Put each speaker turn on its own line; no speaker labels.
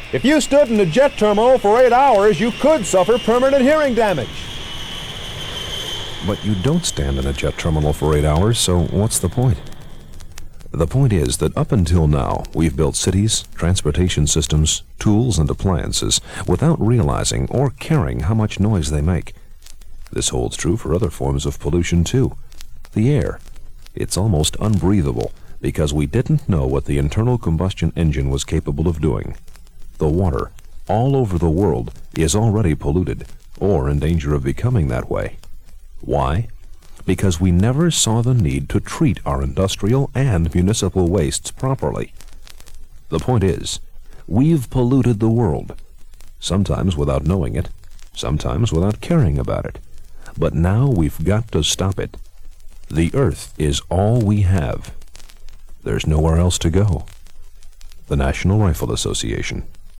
If you stood in a jet terminal for 8 hours, you could suffer permanent hearing damage.
But you don't stand in a jet terminal for 8 hours, so what's the point? The point is that up until now, we've built cities, transportation systems, tools, and appliances without realizing or caring how much noise they make. This holds true for other forms of pollution, too. The air. It's almost unbreathable because we didn't know what the internal combustion engine was capable of doing. The water, all over the world, is already polluted or in danger of becoming that way. Why? Because we never saw the need to treat our industrial and municipal wastes properly. The point is, we've polluted the world, sometimes without knowing it, sometimes without caring about it. But now we've got to stop it. The earth is all we have. There's nowhere else to go. The National Rifle Association.